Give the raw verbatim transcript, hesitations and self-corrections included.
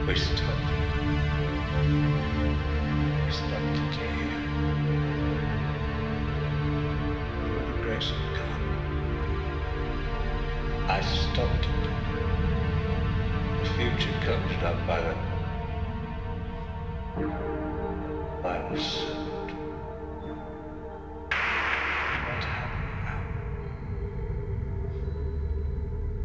We stopped. We stopped it here. Through the grace of God. I stopped it. The future comes not by the by the